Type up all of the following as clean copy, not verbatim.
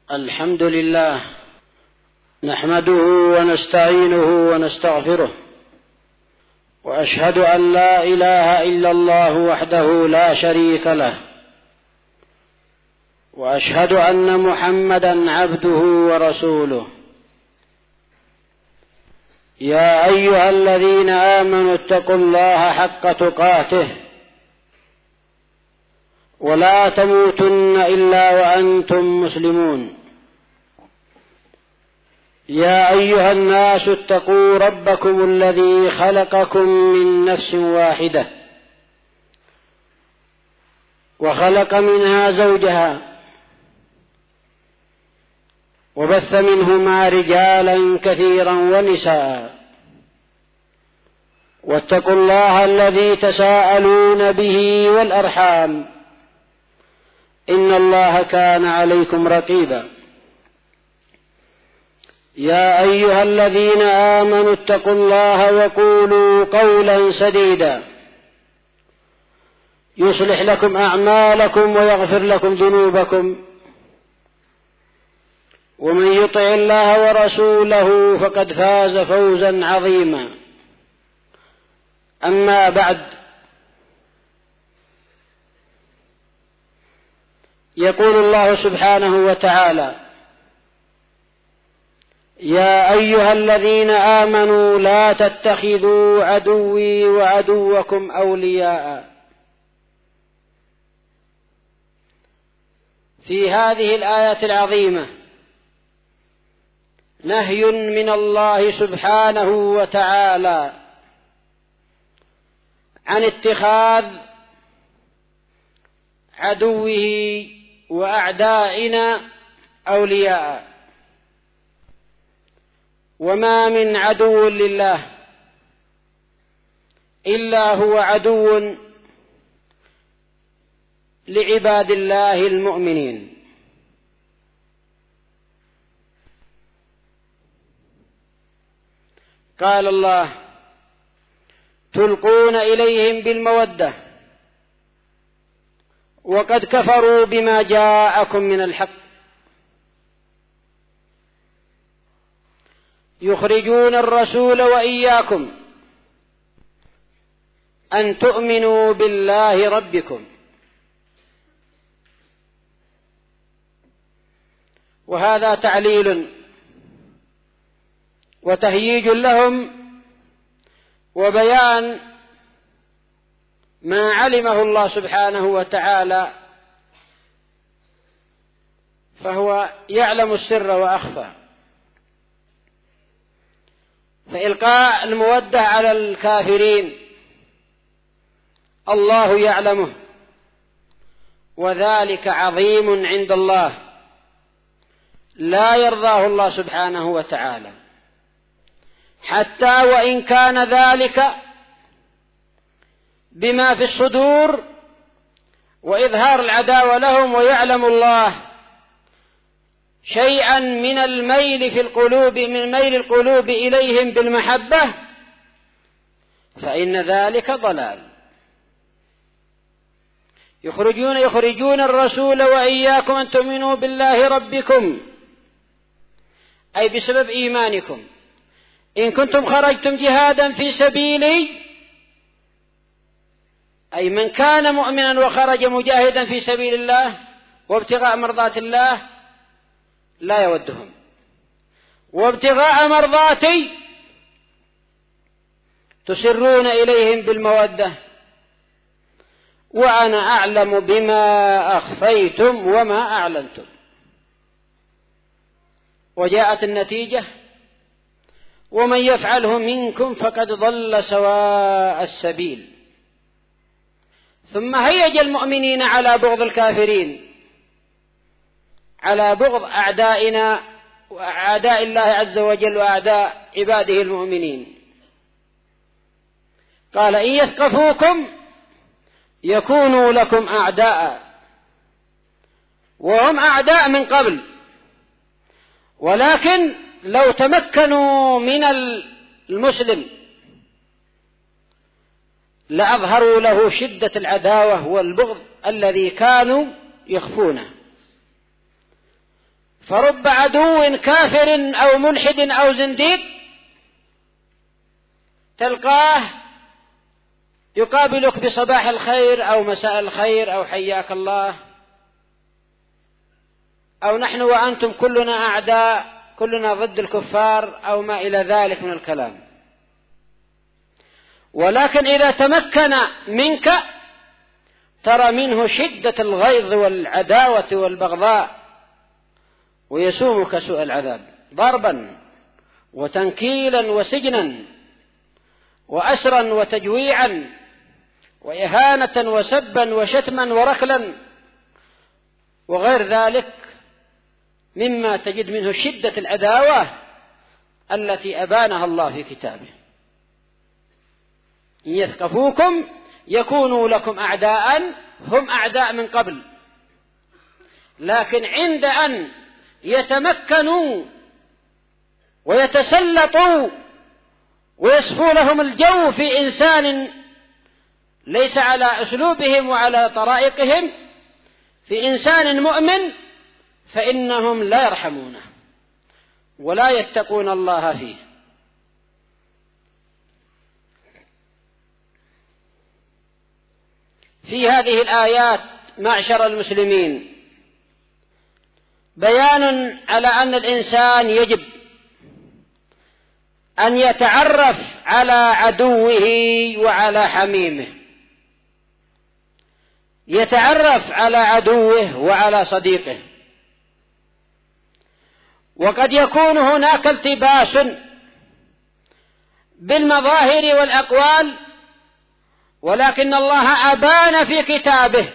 الحمد لله نحمده ونستعينه ونستغفره، وأشهد أن لا إله إلا الله وحده لا شريك له، وأشهد أن محمدا عبده ورسوله. يا أيها الذين آمنوا اتقوا الله حق تقاته ولا تموتن إلا وأنتم مسلمون. يا أيها الناس اتقوا ربكم الذي خلقكم من نفس واحدة وخلق منها زوجها وبث منهما رجالا كثيرا ونساء، واتقوا الله الذي تساءلون به والأرحام إن الله كان عليكم رقيبا. يا أيها الذين آمنوا اتقوا الله وقولوا قولا سديدا يصلح لكم أعمالكم ويغفر لكم ذنوبكم، ومن يطع الله ورسوله فقد فاز فوزا عظيما. أما بعد، يقول الله سبحانه وتعالى: يا أيها الذين آمنوا لا تتخذوا عدوي وعدوكم أولياء. في هذه الآية العظيمة نهي من الله سبحانه وتعالى عن اتخاذ عدوه وأعدائنا أولياء. وما من عدو لله إلا هو عدو لعباد الله المؤمنين. قال الله: تلقون إليهم بالمودة وقد كفروا بما جاءكم من الحق يخرجون الرسول وإياكم أن تؤمنوا بالله ربكم. وهذا تعليل وتهييج لهم وبيان ما علمه الله سبحانه وتعالى، فهو يعلم السر وأخفى. فإلقاء المودة على الكافرين الله يعلمه، وذلك عظيم عند الله لا يرضاه الله سبحانه وتعالى، حتى وإن كان ذلك بما في الصدور وإظهار العداوة لهم، ويعلم الله شيئا من الميل في القلوب، من ميل القلوب إليهم بالمحبة، فإن ذلك ضلال. يخرجون الرسول وإياكم أن تؤمنوا بالله ربكم، أي بسبب إيمانكم. إن كنتم خرجتم جهادا في سبيلي، أي من كان مؤمنا وخرج مجاهدا في سبيل الله وابتغاء مرضات الله لا يودهم، وابتغاء مرضاتي تسرون إليهم بالمودة، وأنا أعلم بما أخفيتم وما أعلنتم. وجاءت النتيجة: ومن يفعله منكم فقد ضل سواء السبيل. ثم هيج المؤمنين على بغض الكافرين، على بغض أعدائنا وأعداء الله عز وجل وأعداء عباده المؤمنين. قال: إن يثقفوكم يكونوا لكم أعداء، وهم أعداء من قبل، ولكن لو تمكنوا من المسلم لأظهروا له شدة العداوة والبغض الذي كانوا يخفونه. فرب عدو كافر أو ملحد أو زنديق تلقاه يقابلك بصباح الخير أو مساء الخير أو حياك الله، أو نحن وأنتم كلنا أعداء، كلنا ضد الكفار، أو ما إلى ذلك من الكلام. ولكن إذا تمكن منك ترى منه شدة الغيظ والعداوة والبغضاء، ويسومك سوء العذاب ضربا وتنكيلا وسجنا وأسرا وتجويعا وإهانة وسبا وشتما وركلا وغير ذلك مما تجد منه شدة العداوة التي أبانها الله في كتابه. إن يثقفوكم يكونوا لكم أعداء، هم أعداء من قبل، لكن عند أن يتمكنوا ويتسلطوا ويصفوا لهم الجو في إنسان ليس على أسلوبهم وعلى طرائقهم، في إنسان مؤمن، فإنهم لا يرحمونه ولا يتقون الله فيه. في هذه الآيات معشر المسلمين بيان على أن الإنسان يجب أن يتعرف على عدوه وعلى حميمه، يتعرف على عدوه وعلى صديقه. وقد يكون هناك التباس بالمظاهر والأقوال، ولكن الله أبان في كتابه،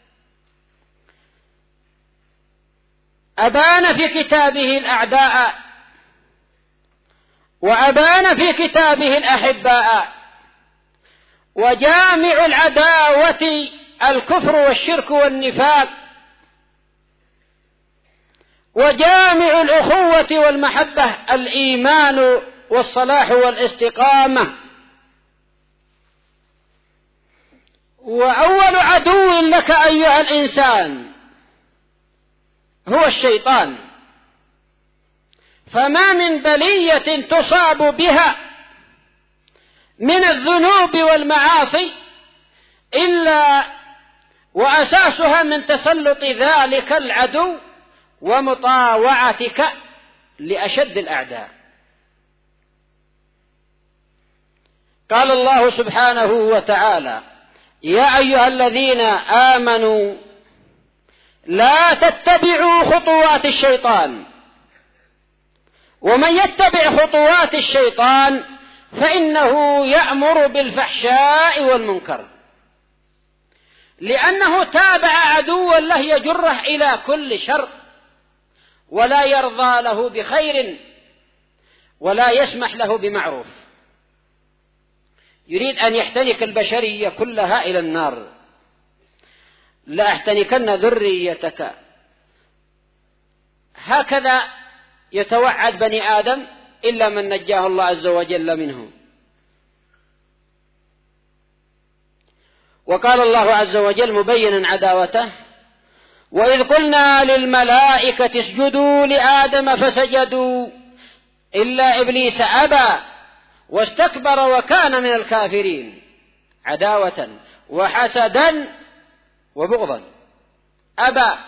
أبان في كتابه الأعداء، وأبان في كتابه الأحباء. وجامع العداوة الكفر والشرك والنفاق، وجامع الأخوة والمحبة الإيمان والصلاح والاستقامة. وأول عدو لك أيها الإنسان هو الشيطان، فما من بلية تصاب بها من الذنوب والمعاصي إلا وأساسها من تسلط ذلك العدو ومطاوعتك لأشد الأعداء. قال الله سبحانه وتعالى: يا أيها الذين آمنوا لا تتبعوا خطوات الشيطان، ومن يتبع خطوات الشيطان فإنه يأمر بالفحشاء والمنكر، لأنه تابع عدوا له يجره إلى كل شر، ولا يرضى له بخير ولا يسمح له بمعروف، يريد أن يحتنك البشرية كلها إلى النار. لا أحتنكن ذريتك، هكذا يتوعد بني آدم إلا من نجاه الله عز وجل منه. وقال الله عز وجل مبينا عداوته: وإذ قلنا للملائكة اسجدوا لآدم فسجدوا إلا إبليس أبى واستكبر وكان من الكافرين. عداوة وحسدا وبغضا، أبى،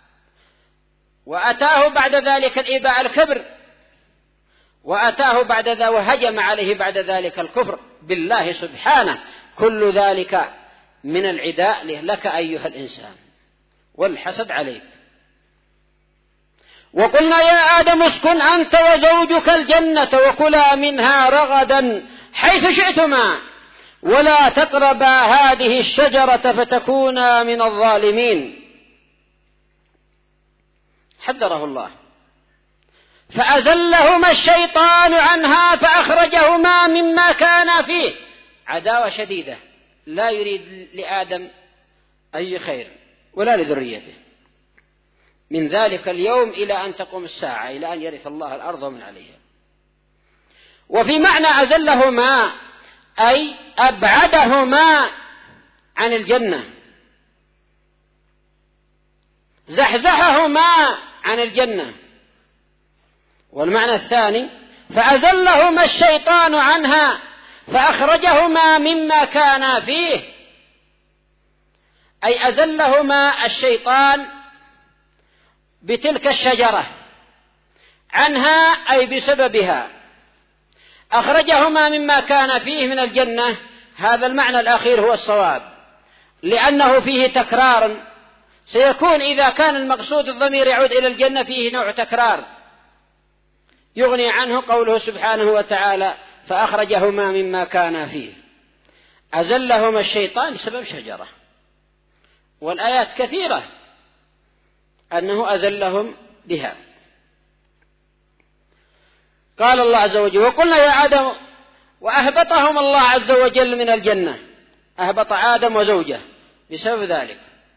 وأتاه بعد ذلك الإباء الكبر، وأتاه بعد ذلك وهجم عليه بعد ذلك الكفر بالله سبحانه. كل ذلك من العداء لك أيها الإنسان والحسد عليك. وقلنا يا آدم اسكن أنت وزوجك الجنة وكلا منها رغدا حيث شئتما ولا تقربا هذه الشجرة فتكونا من الظالمين. حذره الله، فأزلهما الشيطان عنها فأخرجهما مما كانا فيه. عداوة شديدة، لا يريد لآدم أي خير ولا لذريته من ذلك اليوم إلى أن تقوم الساعة، إلى أن يرث الله الأرض ومن عليها. وفي معنى أزلهما أي أبعدهما عن الجنة، زحزحهما عن الجنة، والمعنى الثاني فأزلهما الشيطان عنها فأخرجهما مما كانا فيه، أي أزلهما الشيطان بتلك الشجرة عنها، أي بسببها أخرجهما مما كان فيه من الجنة. هذا المعنى الأخير هو الصواب، لأنه فيه تكرار سيكون إذا كان المقصود الضمير يعود إلى الجنة، فيه نوع تكرار يغني عنه قوله سبحانه وتعالى فأخرجهما مما كان فيه. أزلهما الشيطان بسبب شجرة، والآيات كثيرة أنه أزلهم بها. قال الله عز وجل وقلنا يا آدم، وأهبطهم الله عز وجل من الجنة، أهبط آدم وزوجه بسبب ذلك.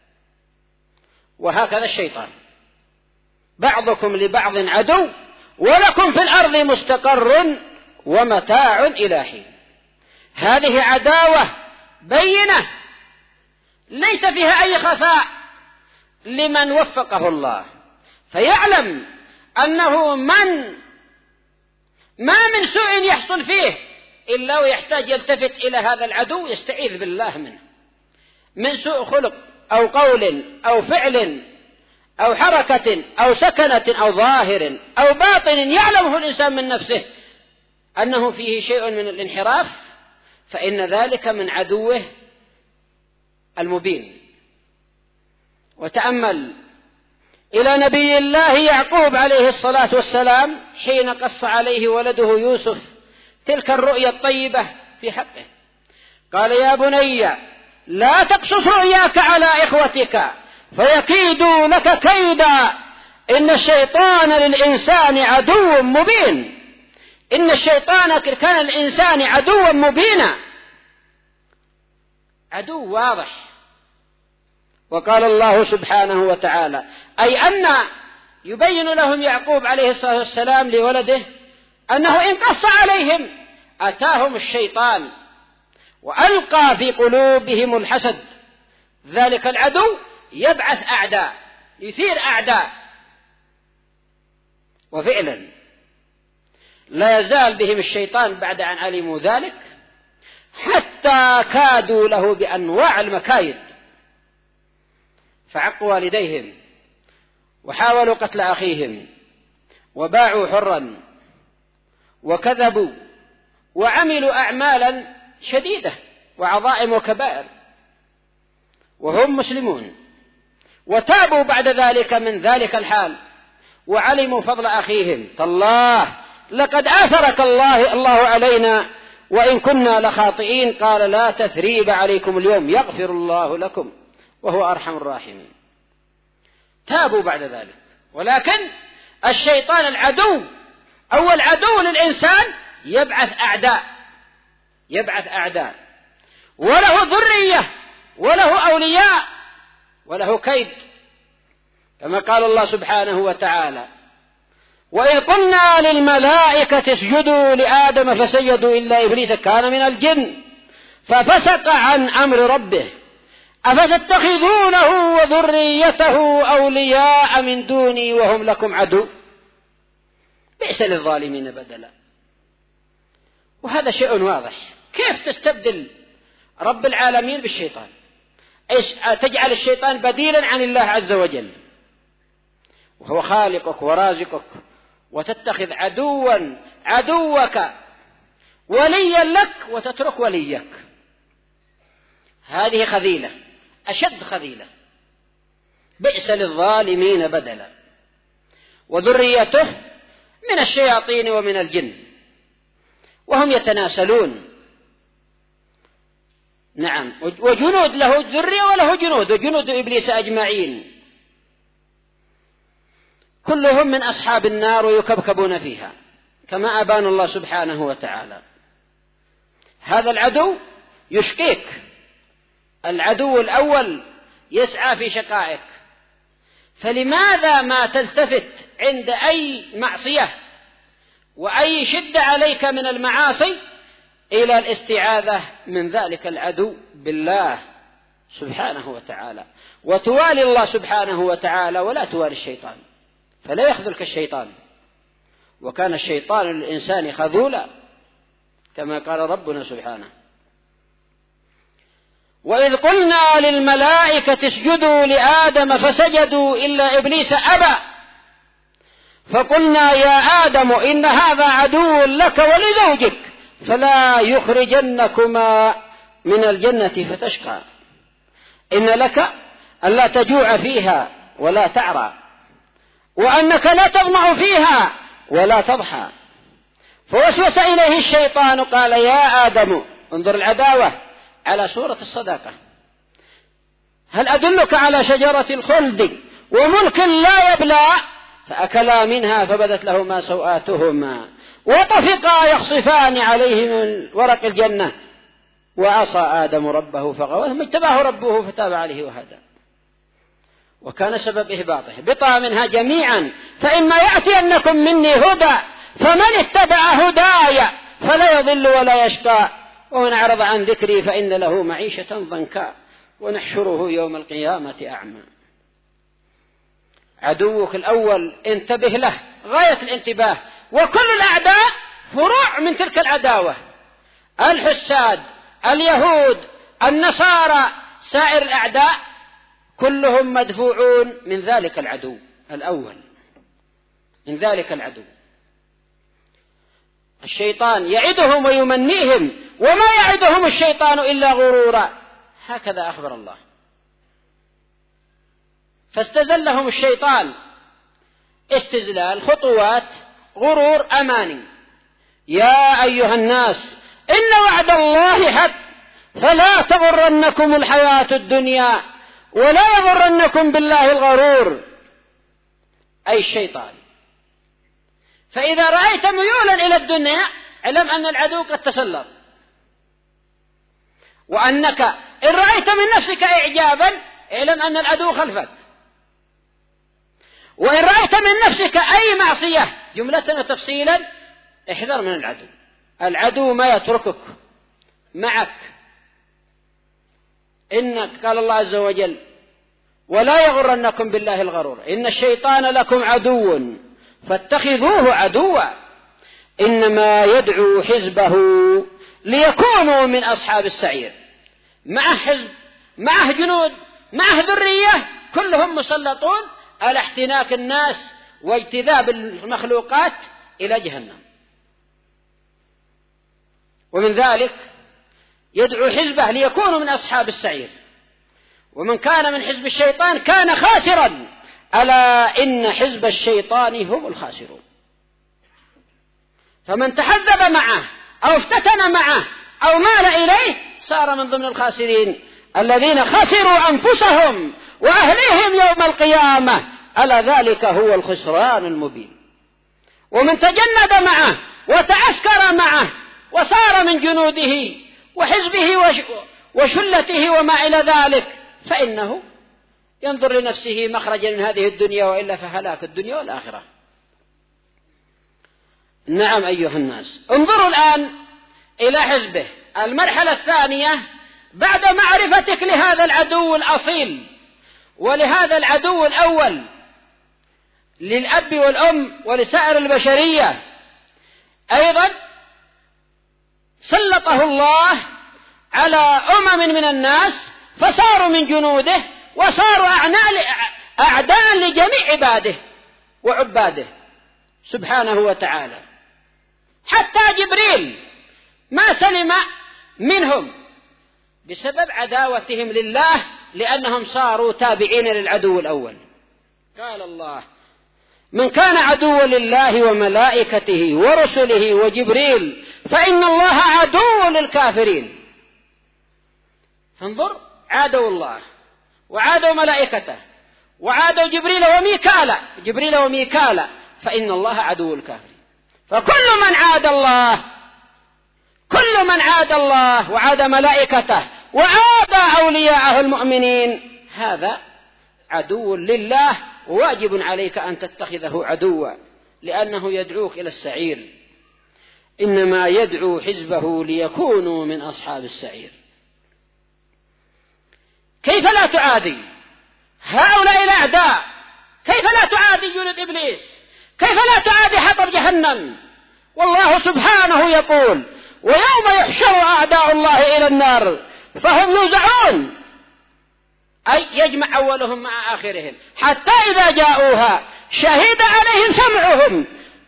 وهكذا الشيطان بعضكم لبعض عدو ولكم في الأرض مستقر ومتاع إلى حين. هذه عداوة بينة ليس فيها أي خفاء لمن وفقه الله، فيعلم أنه ما من سوء يحصل فيه إلا ويحتاج يلتفت إلى هذا العدو يستعيذ بالله منه، من سوء خلق أو قول أو فعل أو حركة أو سكنة أو ظاهر أو باطن يعلمه الإنسان من نفسه أنه فيه شيء من الانحراف، فإن ذلك من عدوه المبين. وتأمل إلى نبي الله يعقوب عليه الصلاة والسلام حين قص عليه ولده يوسف تلك الرؤيا الطيبة في حقه، قال يا بني لا تقصص رؤياك على إخوتك فيكيدوا لك كيدا إن الشيطان للإنسان عدو مبين. إن الشيطان كان الإنسان عدوا مبينا، عدو واضح. وقال الله سبحانه وتعالى أي أن يبين لهم يعقوب عليه الصلاة والسلام لولده أنه إن قص عليهم أتاهم الشيطان وألقى في قلوبهم الحسد. ذلك العدو يبعث أعداء، يثير أعداء، وفعلا لا يزال بهم الشيطان بعد أن علموا ذلك حتى كادوا له بأنواع المكايد، فعقوا والديهم وحاولوا قتل أخيهم وباعوا حرا وكذبوا وعملوا أعمالا شديدة وعظائم وكبائر وهم مسلمون، وتابوا بعد ذلك من ذلك الحال وعلموا فضل أخيهم. تالله لقد آثرك الله علينا وإن كنا لخاطئين، قال لا تثريب عليكم اليوم يغفر الله لكم وهو أرحم الراحمين. تابوا بعد ذلك، ولكن الشيطان العدو أول عدو للإنسان يبعث أعداء وله ذرية وله أولياء وله كيد، كما قال الله سبحانه وتعالى وإذ قلنا للملائكة اسجدوا لآدم فسجدوا إلا إبليس كان من الجن ففسق عن أمر ربه أفتتخذونه وذريته أولياء من دوني وهم لكم عدو بئس للظالمين بدلا. وهذا شيء واضح، كيف تستبدل رب العالمين بالشيطان؟ تجعل الشيطان بديلا عن الله عز وجل وهو خالقك ورازقك، وتتخذ عدوك وليا لك وتترك وليك. هذه خذيلة، أشد خذيلة، بئس للظالمين بدلا. وذريته من الشياطين ومن الجن وهم يتناسلون. نعم، وجنود له ذرية وله جنود، وجنود إبليس أجمعين كلهم من أصحاب النار ويكبكبون فيها كما أبان الله سبحانه وتعالى. هذا العدو يشقيك. العدو الأول يسعى في شقائك، فلماذا ما تلتفت عند أي معصية وأي شدة عليك من المعاصي إلى الاستعاذة من ذلك العدو بالله سبحانه وتعالى، وتوالي الله سبحانه وتعالى ولا توالي الشيطان، فلا يخذلك الشيطان وكان الشيطان للإنسان خذولا كما قال ربنا سبحانه. وإذ قلنا للملائكة اسجدوا لآدم فسجدوا إلا إبليس أبى فقلنا يا آدم إن هذا عدو لك ولزوجك فلا يخرجنكما من الجنة فتشقى إن لك ألا تجوع فيها ولا تعرى وأنك لا تظمأ فيها ولا تضحى. فوسوس إليه الشيطان قال يا آدم انظر العداوة على صورة الصداقة هل أدلك على شجرة الخلد وملك لا يبلى فأكلا منها فبدت لهما سوآتهما وطفقا يخصفان عليه من ورق الجنة وعصى آدم ربه فغوى ثم اجتباه ربه فتاب عليه وهدى. وكان سبب إهباطه اهبطا منها جميعا فإما يأتينكم مني هدى فمن اتبع هداي فلا يضل ولا يشقى ومن أعرض عن ذكري فإن له معيشة ضنكا ونحشره يوم القيامة أعمى. عدوك الأول انتبه له غاية الانتباه وكل الأعداء فروع من تلك العداوة الحساد اليهود النصارى سائر الأعداء كلهم مدفوعون من ذلك العدو الأول من ذلك العدو. الشيطان يعدهم ويمنيهم وما يعدهم الشيطان إلا غرورا هكذا أخبر الله. فاستزلهم الشيطان استزلال خطوات غرور أماني. يا أيها الناس إن وعد الله حق فلا تغرنكم الحياة الدنيا ولا يغرنكم بالله الغرور أي الشيطان. فإذا رأيت ميولا إلى الدنيا علم أن العدو قد تسلط وأنك إن رأيت من نفسك إعجابا علم أن العدو خلفك وإن رأيت من نفسك أي معصية جملة وتفصيلا احذر من العدو. العدو ما يتركك معك إنك قال الله عز وجل ولا يغرنكم بالله الغرور إن الشيطان لكم عدو فاتخذوه عدوا إنما يدعو حزبه ليكونوا من أصحاب السعير. معه حزب معه جنود معه ذرية كلهم مسلطون على احتناك الناس واجتذاب المخلوقات إلى جهنم. ومن ذلك يدعو حزبه ليكونوا من أصحاب السعير. ومن كان من حزب الشيطان كان خاسرا ألا إن حزب الشيطان هم الخاسرون. فمن تحذب معه أو افتتن معه أو مال إليه صار من ضمن الخاسرين الذين خسروا أنفسهم وأهليهم يوم القيامة ألا ذلك هو الخسران المبين. ومن تجند معه وتعسكر معه وصار من جنوده وحزبه وشلته وما إلى ذلك فإنه ينظر لنفسه مخرجا من هذه الدنيا وإلا فهلاك الدنيا والآخرة. نعم أيها الناس انظروا الآن إلى حزبه. المرحلة الثانية بعد معرفتك لهذا العدو الأصيل ولهذا العدو الأول للأب والأم ولسائر البشرية أيضا سلطه الله على من الناس فصاروا من جنوده وصاروا أعداء لجميع عباده وعباده سبحانه وتعالى. حتى جبريل ما سلم منهم بسبب عداوتهم لله لأنهم صاروا تابعين للعدو الأول. قال الله من كان عدوا لله وملائكته ورسله وجبريل فإن الله عدو للكافرين. فانظر عادوا الله وعادوا ملائكته وعادوا جبريل وميكالا فإن الله عدو الكافرين. فكل من عاد الله وعاد ملائكته وعاد أولياءه المؤمنين هذا عدو لله وواجب عليك أن تتخذه عدوا لأنه يدعوك إلى السعير. إنما يدعو حزبه ليكونوا من أصحاب السعير. كيف لا تعادي هؤلاء الأعداء؟ كيف لا تعادي جنود إبليس؟ كيف لا تعادي حطب جهنم؟ والله سبحانه يقول: ويوم يحشر أعداء الله إلى النار فهم يوزعون، أي يجمع أولهم مع آخرهم، حتى إذا جاءوها شهد عليهم سمعهم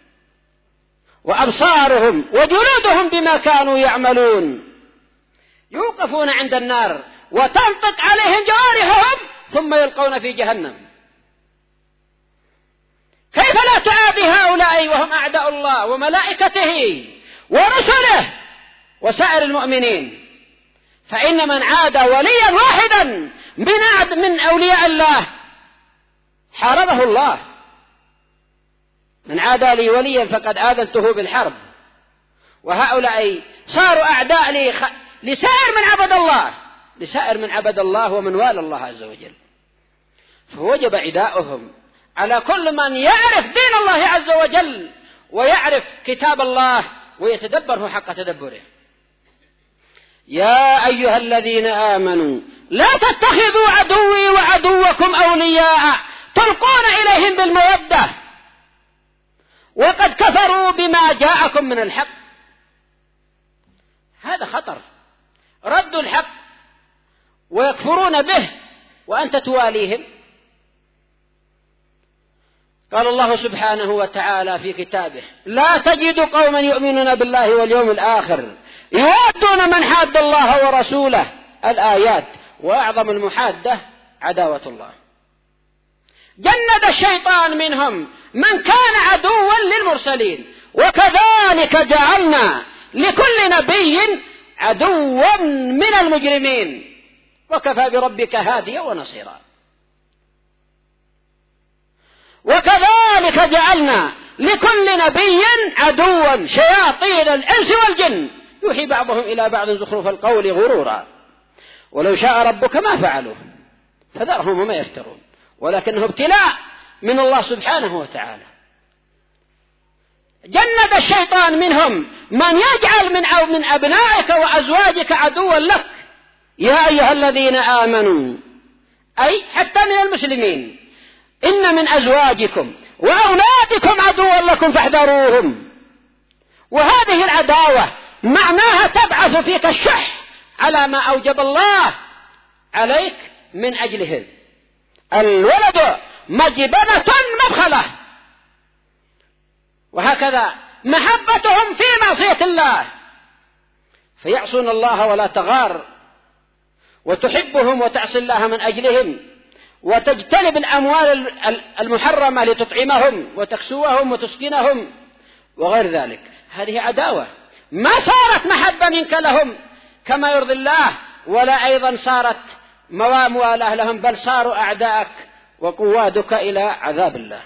وأبصارهم وجلودهم بما كانوا يعملون. يوقفون عند النار وتنطق عليهم جوارحهم ثم يلقون في جهنم. كيف لا تعادي هؤلاء وهم أعداء الله وملائكته ورسله وسائر المؤمنين؟ فإن من عاد وليا واحدا من أولياء الله حاربه الله. من عاد لي وليا فقد آذنته بالحرب. وهؤلاء صاروا أعداء لسائر من عبد الله ومن والى الله عز وجل. فوجب عداؤهم على كل من يعرف دين الله عز وجل ويعرف كتاب الله ويتدبره حق تدبره. يا أيها الذين آمنوا لا تتخذوا عدوي وعدوكم أولياء تلقون إليهم بالمودة وقد كفروا بما جاءكم من الحق. هذا خطر، رد الحق ويكفرون به وأنت تواليهم. قال الله سبحانه وتعالى في كتابه: لا تجد قوما يؤمنون بالله واليوم الآخر يوادون من حاد الله ورسوله. الآيات. وأعظم المحادة عداوة الله. جند الشيطان منهم من كان عدوا للمرسلين، وكذلك جعلنا لكل نبي عدوا من المجرمين وكفى بربك هاديا ونصيرا. وكذلك جعلنا لكل نبي عدوا شياطين الإنس والجن يوحي بعضهم إلى بعض زخرف القول غرورا ولو شاء ربك ما فعلوه فذرهم وما يفترون ولكنه ابتلاء من الله سبحانه وتعالى. جند الشيطان منهم من يجعل من أبنائك وأزواجك عدوا لك. يا أيها الذين آمنوا، أي حتى من المسلمين، إن من أزواجكم وأولادكم عدوا لكم فاحذروهم. وهذه العداوة معناها تبعث فيك الشح على ما أوجب الله عليك من أجله. الولد مجبنة مبخلة، وهكذا محبتهم في معصية الله فيعصون الله ولا تغار، وتحبهم وتعصي الله من أجلهم، وتجتنب الأموال المحرمة لتطعمهم وتكسوهم وتسكنهم وغير ذلك. هذه عداوة ما صارت محبة منك لهم كما يرضي الله، ولا أيضا صارت موالاه لهم، بل صاروا أعداءك وقوادك إلى عذاب الله.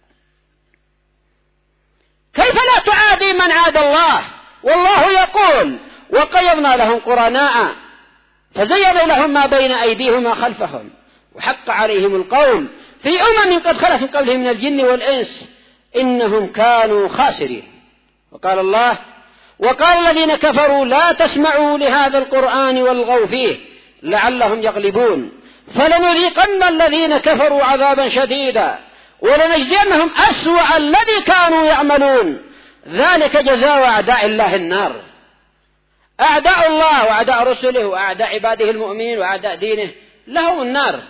كيف لا تعادي من عاد الله؟ والله يقول: وقيضنا لهم قرناء فزينوا لهم ما بين أيديهم وخلفهم وحق عليهم القول في قد خلت من قبلهم من الجن والإنس إنهم كانوا خاسرين. وقال الله: وقال الذين كفروا لا تسمعوا لهذا القرآن والغوا فيه لعلهم يغلبون فلنذيقن الذين كفروا عذابا شديدا ولنجزينهم أسوأ الذي كانوا يعملون ذلك جزاء أعداء الله النار. أعداء الله وأعداء رسله وأعداء عباده المؤمنين وأعداء دينه لهم النار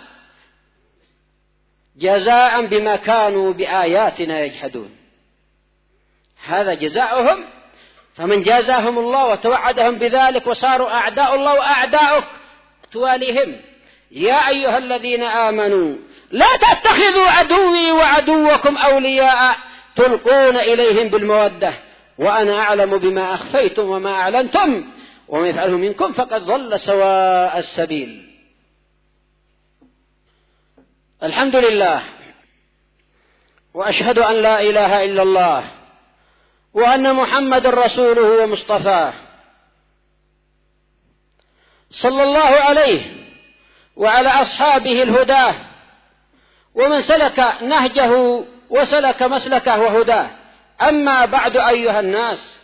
جزاء بما كانوا بآياتنا يجحدون. هذا جزاؤهم. فمن جازاهم الله وتوعدهم بذلك وصاروا أعداء الله وأعداؤك تواليهم. يا أيها الذين آمنوا لا تتخذوا عدوي وعدوكم أولياء تلقون إليهم بالمودة وأنا أعلم بما أخفيتم وما أعلنتم ومن يفعله منكم فقد ضل سواء السبيل. الحمد لله، وأشهد أن لا إله إلا الله وأن محمد رسوله ومصطفاه صلى الله عليه وعلى أصحابه الهداه ومن سلك نهجه وسلك مسلكه وهداه. أما بعد أيها الناس،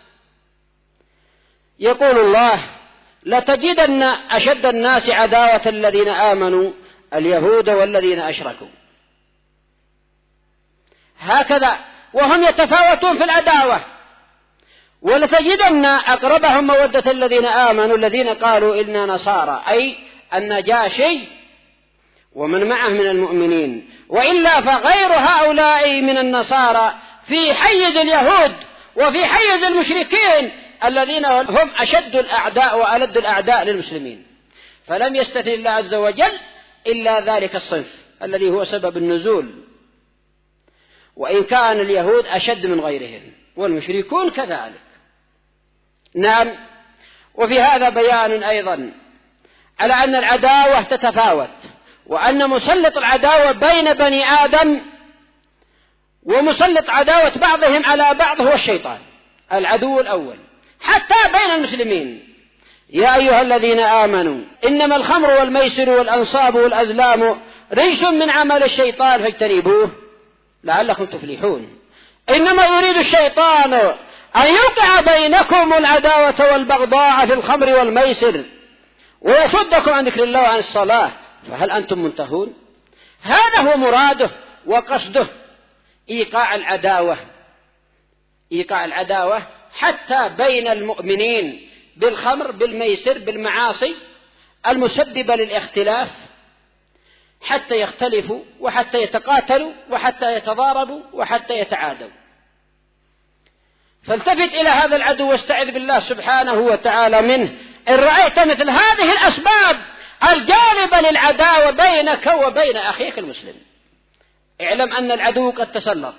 يقول الله: لتجدن أشد الناس عداوة الذين آمنوا اليهود والذين أشركوا. هكذا وهم يتفاوتون في العداوة. ولتجدن أقربهم مودة الذين آمنوا الذين قالوا إنا نصارى، أي النجاشي ومن معه من المؤمنين، وإلا فغير هؤلاء من النصارى في حيز اليهود وفي حيز المشركين الذين هم أشد الأعداء وألد الأعداء للمسلمين. فلم يستثني الله عز وجل إلا ذلك الصنف الذي هو سبب النزول، وإن كان اليهود أشد من غيرهم والمشركون كذلك. نعم. وفي هذا بيان أيضا على أن العداوة تتفاوت، وأن مسلط العداوة بين بني آدم ومسلط عداوة بعضهم على بعض هو الشيطان العدو الأول، حتى بين المسلمين. يا أيها الذين آمنوا إنما الخمر والميسر والأنصاب والأزلام رجس من عمل الشيطان فاجتنبوه لعلكم تفلحون. إنما يريد الشيطان أن يوقع بينكم العداوة والبغضاء في الخمر والميسر ويصدكم عن ذكر الله وعن الصلاة فهل أنتم منتهون. هذا هو مراده وقصده، إيقاع العداوة حتى بين المؤمنين بالخمر بالميسر بالمعاصي المسببة للاختلاف، حتى يختلفوا وحتى يتقاتلوا وحتى يتضاربوا وحتى يتعادوا. فالتفت إلى هذا العدو واستعذ بالله سبحانه وتعالى منه إن رأيت مثل هذه الأسباب الجالبة للعداوة بينك وبين أخيك المسلم. اعلم أن العدو قد تسلط،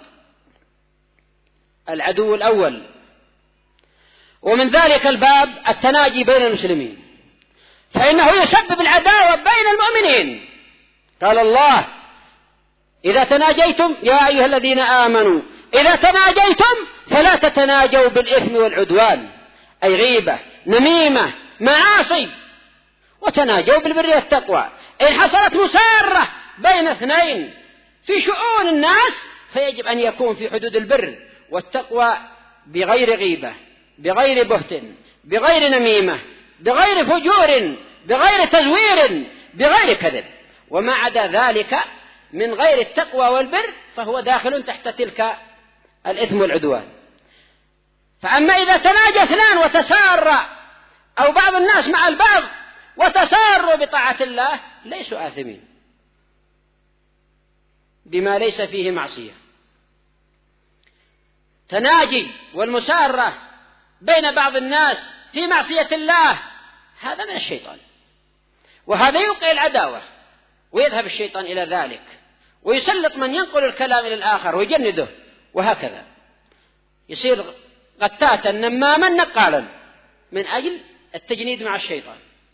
العدو الأول. ومن ذلك الباب التناجي بين المسلمين، فإنه يسبب العداوة بين المؤمنين. قال الله إذا تناجيتم يا أيها الذين آمنوا إذا تناجيتم فلا تتناجوا بالإثم والعدوان، أي غيبة نميمة معاصي، وتناجوا بالبر والتقوى. إن حصلت مسارة بين اثنين في شؤون الناس فيجب أن يكون في حدود البر والتقوى بغير غيبة بغير بهت بغير نميمة بغير فجور بغير تزوير بغير كذب، وما عدا ذلك من غير التقوى والبر فهو داخل تحت تلك الإثم والعدوان. فأما إذا تناجى اثنان وتسار أو بعض الناس مع البعض وتساروا بطاعة الله ليسوا آثمين بما ليس فيه معصية. تناجي والمسارة بين بعض الناس في معصية الله هذا من الشيطان، وهذا يوقع العداوة، ويذهب الشيطان إلى ذلك ويسلط من ينقل الكلام إلى الآخر ويجنده، وهكذا يصير قتاتا نماما نقالا من أجل التجنيد مع الشيطان.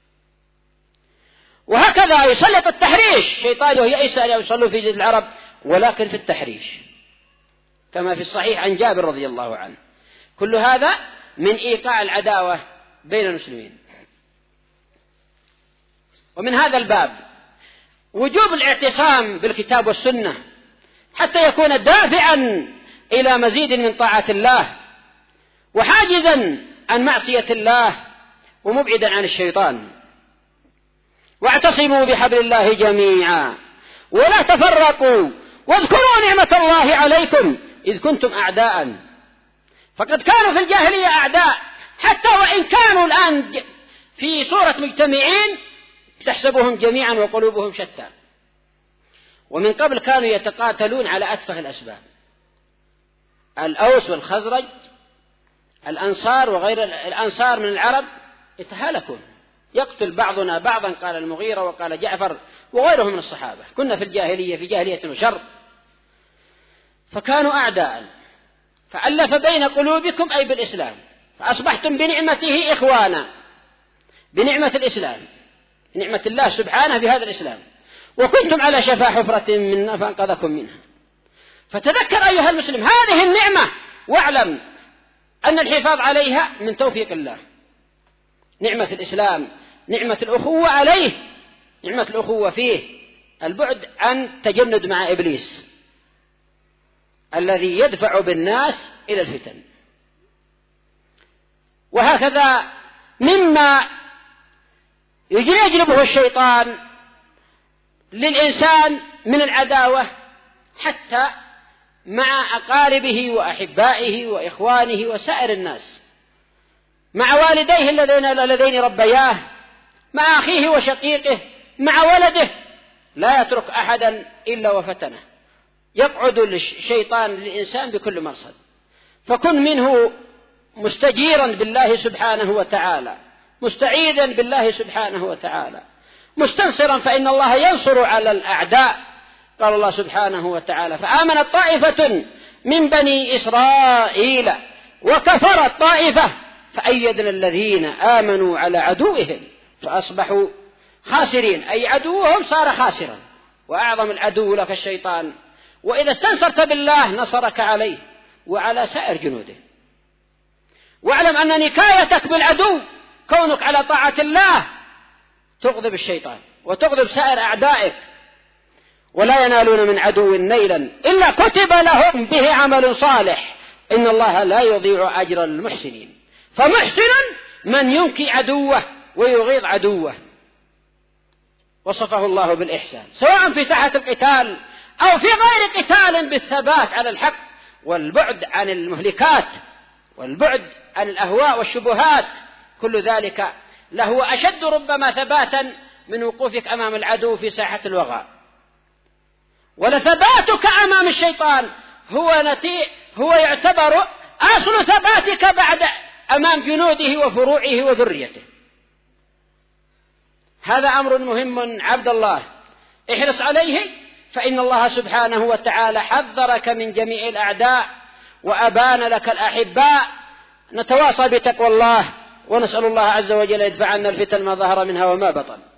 وهكذا يسلط التحريش، الشيطان يئس أن يصلوا في جزيرة العرب ولكن في التحريش كما في الصحيح عن جابر رضي الله عنه. كل هذا من إيقاع العداوة بين المسلمين. ومن هذا الباب وجوب الاعتصام بالكتاب والسنة حتى يكون دافعا إلى مزيد من طاعة الله وحاجزا عن معصية الله ومبعدا عن الشيطان. واعتصموا بحبل الله جميعا ولا تفرقوا واذكروا نعمة الله عليكم إذ كنتم أعداء. فقد كانوا في الجاهلية أعداء، حتى وإن كانوا الآن في صورة مجتمعين تحسبهم جميعا وقلوبهم شتى. ومن قبل كانوا يتقاتلون على أتفه الأسباب، الأوس والخزرج، الأنصار وغير الأنصار من العرب يتهالكون، يقتل بعضنا بعضا، قال المغيرة وقال جعفر وغيرهم من الصحابة. كنا في الجاهلية في جاهلية وشر، فكانوا أعداء، فألف بين قلوبكم أي بالإسلام، فأصبحتم بنعمته إخوانا، بنعمة الإسلام، نعمة الله سبحانه بهذا الإسلام، وكنتم على شفا حفرة منها فأنقذكم منها. فتذكر أيها المسلم هذه النعمة، واعلم أن الحفاظ عليها من توفيق الله. نعمة الإسلام، نعمة الأخوة عليه، نعمة الأخوة فيه، البعد عن تجند مع إبليس الذي يدفع بالناس إلى الفتن. وهكذا مما يجلبه الشيطان للإنسان من العداوة حتى مع أقاربه وأحبائه وإخوانه وسائر الناس، مع والديه الذين ربياه، مع أخيه وشقيقه، مع ولده، لا يترك أحدا إلا وفتنه. يقعد الشيطان للإنسان بكل مرصد، فكن منه مستجيرا بالله سبحانه وتعالى، مستعيذا بالله سبحانه وتعالى، مستنصرا، فإن الله ينصر على الأعداء. قال الله سبحانه وتعالى: فآمنت طائفة من بني إسرائيل وكفرت طائفة فأيدنا الذين آمنوا على عدوهم فأصبحوا خاسرين. أي عدوهم صار خاسرا، وأعظم العدو لك الشيطان، وإذا استنصرت بالله نصرك عليه وعلى سائر جنوده. واعلم أن نكايتك بالعدو كونك على طاعة الله تغضب الشيطان وتغضب سائر أعدائك، ولا ينالون من عدو نيلا إلا كتب لهم به عمل صالح، إن الله لا يضيع أجر المحسنين. فمحسن من ينكي عدوه ويغيظ عدوه. وصفه الله بالإحسان سواء في ساحة القتال أو في غير قتال، بالثبات على الحق والبعد عن المهلكات والبعد عن الأهواء والشبهات. كل ذلك له أشد ربما ثباتا من وقوفك أمام العدو في ساحة الوغى. ولثباتك أمام الشيطان هو يعتبر أصل ثباتك بعد أمام جنوده وفروعه وذريته. هذا أمر مهم عبد الله، احرص عليه، فإن الله سبحانه وتعالى حذرك من جميع الأعداء وأبان لك الأحباء. نتواصى بتقوى الله، ونسأل الله عز وجل يدفع عنا الفتن ما ظهر منها وما بطن.